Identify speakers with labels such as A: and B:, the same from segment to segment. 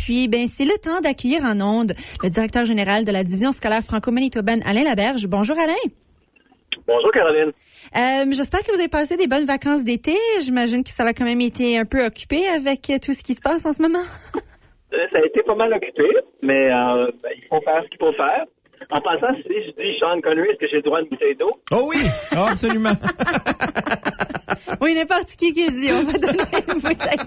A: Puis, c'est le temps d'accueillir en ondes le directeur général de la division scolaire franco-manitobaine, Alain Laberge. Bonjour, Alain.
B: Bonjour, Caroline.
A: J'espère que vous avez passé des bonnes vacances d'été. J'imagine que ça a quand même été un peu occupé avec tout ce qui se passe en ce moment.
B: Ça a été pas mal occupé, mais il faut faire ce qu'il faut faire. En passant, si je dis Sean Connery, est-ce que j'ai le droit de bouteille d'eau?
C: Oh oui! Oh, absolument!
A: Oui, n'importe qui le dit. On va donner une bouteille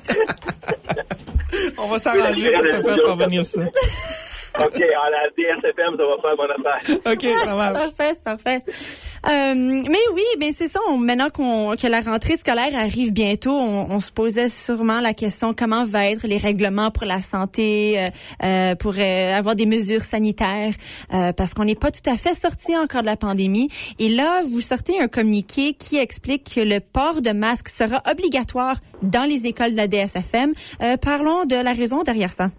A: d'eau.
C: On va s'arranger pour te faire parvenir ça.
B: OK, à la DSFM, ça va faire bonne affaire.
C: OK, ça marche.
A: C'est parfait. Mais oui, c'est ça. Maintenant que la rentrée scolaire arrive bientôt, on se posait sûrement la question comment va être les règlements pour la santé, pour avoir des mesures sanitaires, parce qu'on n'est pas tout à fait sorti encore de la pandémie. Et là, vous sortez un communiqué qui explique que le port de masque sera obligatoire dans les écoles de la DSFM. Parlons de la raison derrière ça.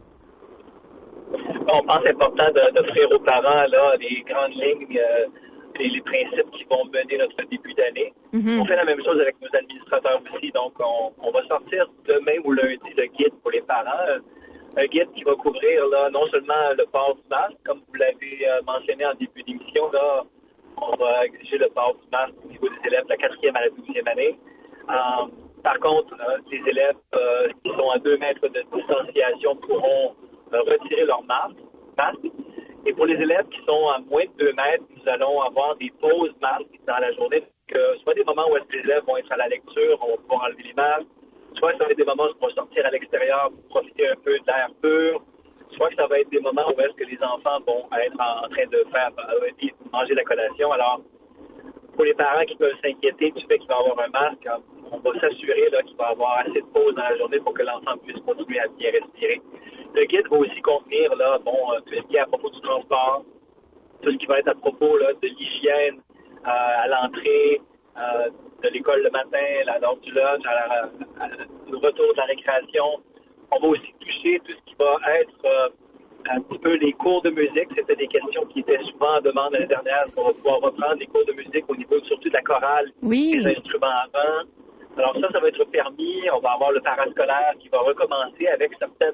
B: On pense important d'offrir aux parents là les grandes lignes et les principes qui vont mener notre début d'année. On fait la même chose avec nos administrateurs aussi. Donc, on va sortir demain ou lundi le guide pour les parents. Un guide qui va couvrir là non seulement le port du masque, comme vous l'avez mentionné en début d'émission, là, on va exiger le port du masque au niveau des élèves de la 4e à la 12e année. Par contre, les élèves qui sont à 2 mètres de distanciation pourront retirer leur masque. Et pour les élèves qui sont à moins de 2 mètres, nous allons avoir des pauses masques dans la journée. Soit des moments où est-ce que les élèves vont être à la lecture, on va pouvoir enlever les masques, soit ça va être des moments où ils vont sortir à l'extérieur pour profiter un peu de l'air pur, soit que ça va être des moments où est-ce que les enfants vont être en train de faire manger la collation. Alors, pour les parents qui peuvent s'inquiéter du fait qu'il va y avoir un masque, on va s'assurer qu'il va y avoir assez de pauses dans la journée pour que l'enfant puisse continuer à bien respirer. Le guide va aussi contenir tout ce qui est à propos du transport, tout ce qui va être à propos de l'hygiène à l'entrée de l'école le matin, l'heure du lunch, le retour de la récréation. On va aussi toucher tout ce qui va être un petit peu les cours de musique. C'était des questions qui étaient souvent en demande l'année dernière. On va pouvoir reprendre les cours de musique au niveau surtout de la chorale, des instruments avant. Alors ça va être permis. On va avoir le parascolaire qui va recommencer avec certaines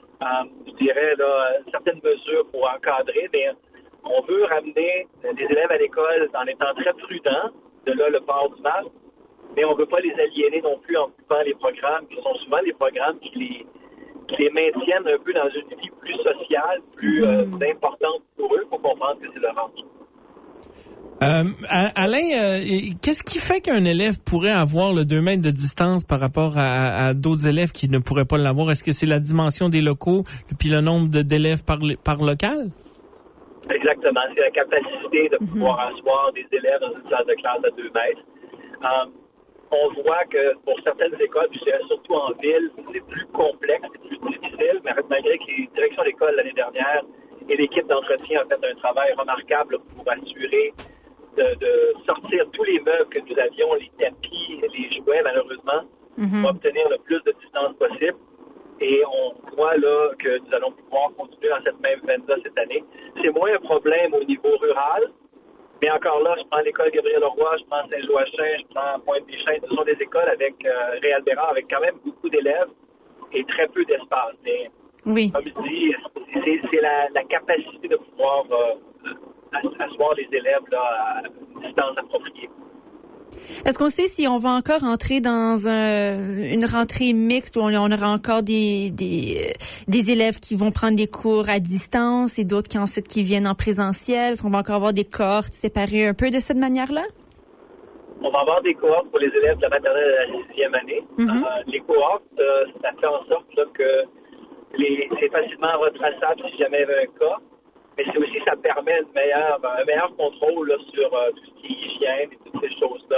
B: certaines mesures pour encadrer, mais on veut ramener les élèves à l'école en étant très prudents, de là le port du masque, mais on ne veut pas les aliéner non plus en coupant les programmes, qui sont souvent les programmes qui les maintiennent un peu dans une vie plus sociale, plus importante pour eux, pour comprendre que c'est leur enjeu.
C: Alain, qu'est-ce qui fait qu'un élève pourrait avoir le 2 mètres de distance par rapport à d'autres élèves qui ne pourraient pas l'avoir? Est-ce que c'est la dimension des locaux puis le nombre d'élèves par local?
B: Exactement. C'est la capacité de pouvoir asseoir des élèves dans une salle de classe à 2 mètres. On voit que pour certaines écoles, puis surtout en ville, c'est plus complexe, c'est plus difficile, mais malgré que les directions d'école l'année dernière et l'équipe d'entretien ont fait un travail remarquable pour assurer de sortir tous les meubles que nous avions, les tapis, les jouets, malheureusement, pour obtenir le plus de distance possible. Et on voit là que nous allons pouvoir continuer dans cette même veine-là cette année. C'est moins un problème au niveau rural, mais encore là, je prends l'école Gabriel-Leroy, je prends Saint-Joachim, je prends Pointe-des-Chênes. Ce sont des écoles avec Réal-Bérard, avec quand même beaucoup d'élèves et très peu d'espace. Mais comme je dis, c'est la capacité de pouvoir asseoir les élèves là, à une distance appropriée.
A: Est-ce qu'on sait si on va encore entrer dans une rentrée mixte où on aura encore des élèves qui vont prendre des cours à distance et d'autres qui viennent en présentiel? Est-ce qu'on va encore avoir des cohortes séparées un peu de cette manière-là?
B: On va avoir des cohortes pour les élèves de la maternelle à la 6e année. Les cohortes, ça fait en sorte là, que c'est facilement retraçable si jamais il y avait un cas. Mais c'est aussi, ça permet un meilleur contrôle là, sur tout ce qui est hygiène et toutes ces choses-là.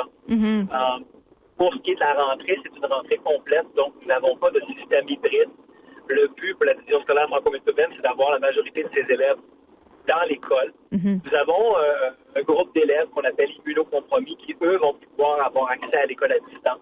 B: Pour ce qui est de la rentrée, c'est une rentrée complète, donc nous n'avons pas de système hybride. Le but pour la division scolaire franco-manitobaine, c'est d'avoir la majorité de ces élèves dans l'école. Nous avons un groupe d'élèves qu'on appelle immunocompromis qui, eux, vont pouvoir avoir accès à l'école à distance.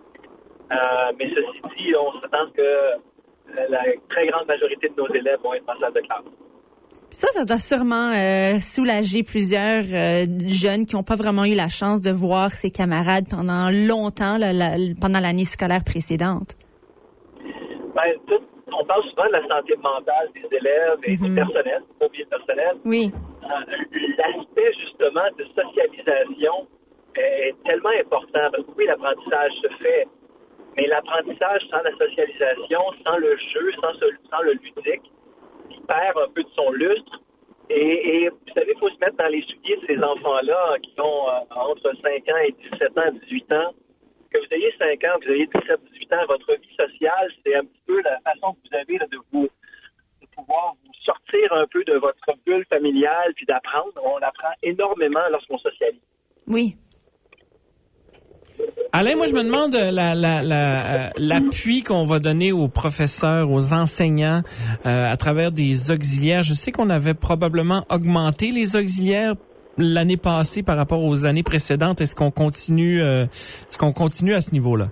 B: Mais ceci dit, on s'attend que la très grande majorité de nos élèves vont être en salle de classe.
A: Ça doit sûrement soulager plusieurs jeunes qui n'ont pas vraiment eu la chance de voir ses camarades pendant longtemps, pendant l'année scolaire précédente.
B: on parle souvent de la santé mentale des élèves et du personnel, pas oublier le personnel.
A: Oui.
B: L'aspect, justement, de socialisation est tellement important. Parce que oui, l'apprentissage se fait, mais l'apprentissage sans la socialisation, sans le jeu, sans le ludique, il perd un peu de son lustre. Et vous savez, il faut se mettre dans les souliers de ces enfants-là qui ont entre 5 ans et 17 ans, 18 ans. Que vous ayez 5 ans, que vous ayez 17, 18 ans, votre vie sociale, c'est un petit peu la façon que vous avez là, de pouvoir vous sortir un peu de votre bulle familiale puis d'apprendre. On apprend énormément lorsqu'on socialise.
A: Oui.
C: Alain, moi je me demande l'appui qu'on va donner aux professeurs, aux enseignants à travers des auxiliaires. Je sais qu'on avait probablement augmenté les auxiliaires l'année passée par rapport aux années précédentes. Est-ce qu'on continue à ce niveau-là?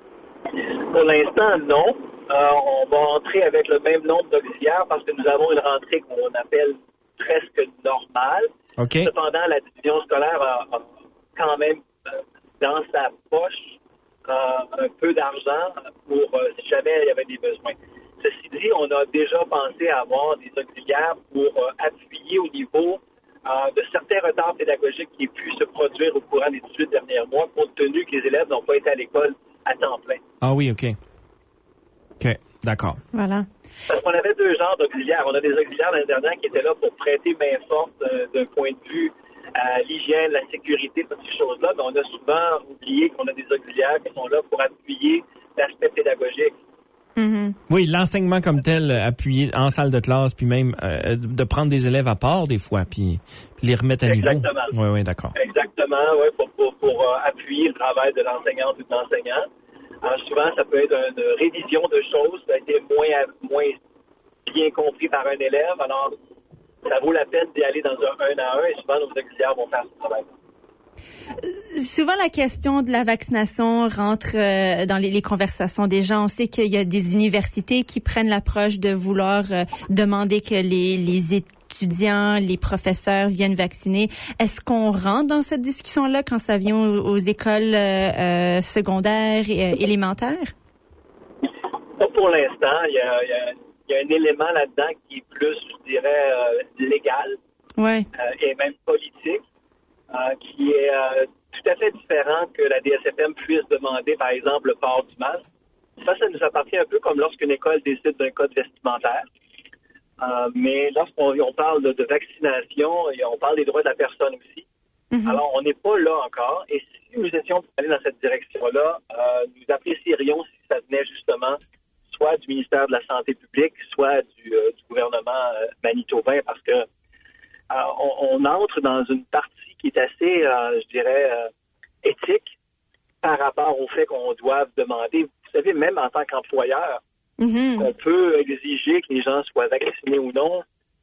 B: Pour l'instant, non. On va entrer avec le même nombre d'auxiliaires parce que nous avons une rentrée qu'on appelle presque normale.
C: Okay.
B: Cependant, la division scolaire a quand même dans sa poche un peu d'argent pour si jamais il y avait des besoins. Ceci dit, on a déjà pensé à avoir des auxiliaires pour appuyer au niveau de certains retards pédagogiques qui aient pu se produire au courant des 18 derniers mois, compte tenu que les élèves n'ont pas été à l'école à temps plein.
C: Ah oui, OK. OK, d'accord.
A: Voilà.
B: Parce qu'on avait deux genres d'auxiliaires. On a des auxiliaires l'année dernière qui étaient là pour prêter main forte d'un point de vue à l'hygiène, la sécurité, toutes ces choses-là, mais on a souvent oublié qu'on a des auxiliaires qui sont là pour appuyer l'aspect pédagogique.
A: Mm-hmm.
C: Oui, l'enseignement comme tel, appuyé en salle de classe, puis même de prendre des élèves à part des fois, puis les remettre à niveau.
B: Exactement.
C: Oui, d'accord.
B: Exactement, oui, pour appuyer le travail de l'enseignante ou de l'enseignant. Alors, souvent, ça peut être une révision de choses, ça a été moins bien compris par un élève, alors ça vaut la peine d'y aller dans un à un, et souvent, nos auxiliaires vont faire ce travail.
A: Souvent, la question de la vaccination rentre dans les conversations des gens. On sait qu'il y a des universités qui prennent l'approche de vouloir demander que les étudiants, les professeurs viennent vacciner. Est-ce qu'on rentre dans cette discussion-là quand ça vient aux écoles secondaires et élémentaires?
B: Pas pour l'instant. Il y a un élément là-dedans qui est plus, je dirais, légal et même politique. Qui est tout à fait différent que la DSFM puisse demander, par exemple, le port du masque. Ça nous appartient un peu comme lorsqu'une école décide d'un code vestimentaire. Mais lorsqu'on parle de vaccination, et on parle des droits de la personne aussi. Mm-hmm. Alors, on n'est pas là encore. Et si nous étions pour aller dans cette direction-là, nous apprécierions si ça venait justement soit du ministère de la Santé publique, soit du gouvernement manitobain, parce que on entre dans une partie qui est assez, je dirais, éthique par rapport au fait qu'on doit demander. Vous savez, même en tant qu'employeur, on peut exiger que les gens soient vaccinés ou non.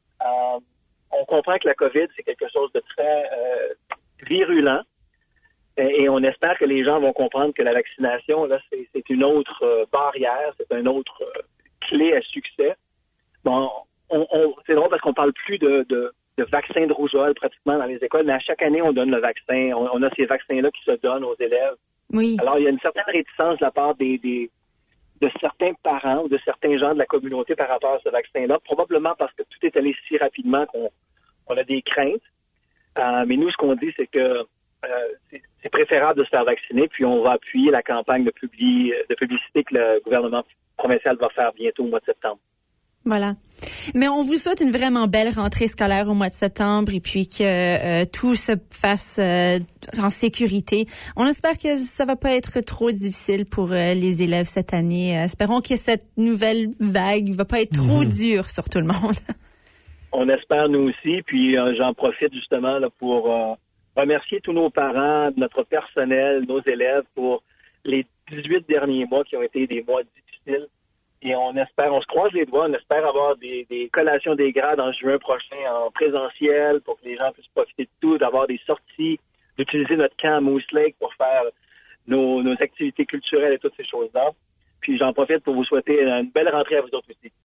B: On comprend que la COVID, c'est quelque chose de très virulent. Et on espère que les gens vont comprendre que la vaccination, là, c'est une autre barrière, c'est une autre clé à succès. Bon, c'est drôle parce qu'on parle plus de vaccins de rougeole pratiquement dans les écoles, mais à chaque année, on donne le vaccin. On a ces vaccins-là qui se donnent aux élèves.
A: Oui. Alors,
B: il y a une certaine réticence de la part de certains parents ou de certains gens de la communauté par rapport à ce vaccin-là, probablement parce que tout est allé si rapidement qu'on a des craintes. Mais nous, ce qu'on dit, c'est que c'est préférable de se faire vacciner, puis on va appuyer la campagne de publicité que le gouvernement provincial va faire bientôt au mois de septembre.
A: Voilà. Mais on vous souhaite une vraiment belle rentrée scolaire au mois de septembre et puis que tout se fasse en sécurité. On espère que ça va pas être trop difficile pour les élèves cette année. Espérons que cette nouvelle vague va pas être trop dure sur tout le monde.
B: On espère nous aussi. Puis j'en profite justement là, pour remercier tous nos parents, notre personnel, nos élèves pour les 18 derniers mois qui ont été des mois difficiles. Et on se croise les doigts, on espère avoir des collations des grades en juin prochain en présentiel pour que les gens puissent profiter de tout, d'avoir des sorties, d'utiliser notre camp à Moose Lake pour faire nos activités culturelles et toutes ces choses-là. Puis j'en profite pour vous souhaiter une belle rentrée à vous autres aussi.